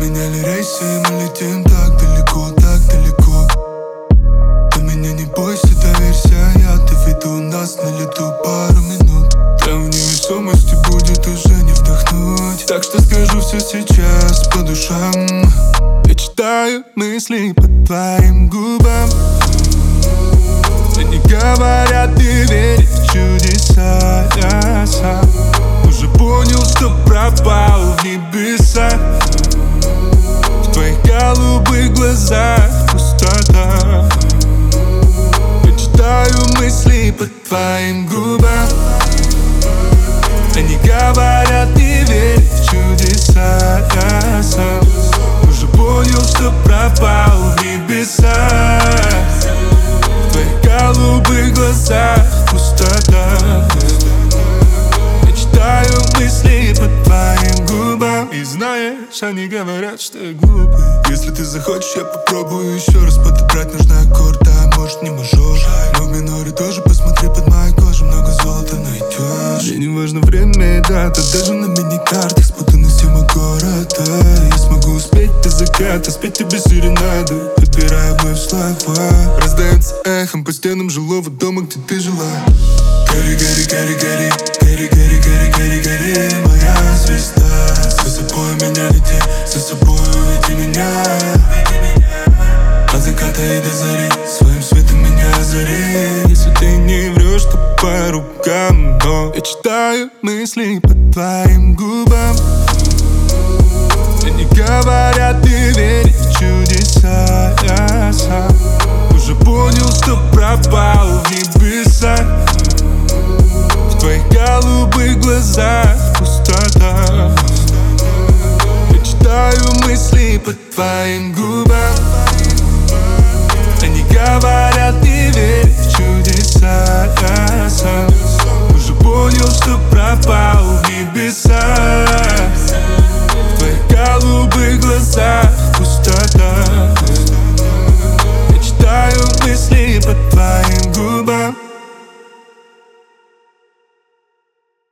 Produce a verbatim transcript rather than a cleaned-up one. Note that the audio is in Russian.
Поменяли рейсы, и мы летим так далеко, так далеко. Ты меня не бойся, доверься, я доведу нас на лету пару минут. Там в невесомости будет уже не вдохнуть. Так что скажу все сейчас по душам. Я читаю мысли по твоим губам. Они говорят, ты веришь в чудеса. Я сам уже понял, что пропал в небеса. В твоих голубых глазах пустота. Я читаю мысли по твоим губам. Они говорят, ты веришь в чудеса. Я сам уже понял, что пропал в небеса. В твоих голубых глазах пустота. Я читаю мысли по твоим губам. И знаешь, они говорят, что я глупый. Если ты захочешь, я попробую еще раз подобрать нужный аккорд, а может не мажор. Но в миноре тоже посмотри под моей кожей, много золота найдешь. Мне не важно время и дата, даже на мини-картах спутаны тема города. Я смогу успеть до заката, спеть тебе серенады, подбирая вновь слова. Раздается эхом по стенам жилого дома, где ты жила. Гори, гори, гори, гори, гори, гори, гори, гори, гори, моя звезда. За собой меня лети, за собой уведи меня. От заката и до зари, своим светом меня озари. Если ты не врешь, то по рукам, но я читаю мысли по твоим губам. Они говорят, ты веришь в чудеса. Я сам уже понял, что пропал в небеса. В твоих голубых глазах пустота. Я читаю мысли по твоим губам. Они говорят, ты веришь в чудеса. Я сам уже понял, что пропал в небеса.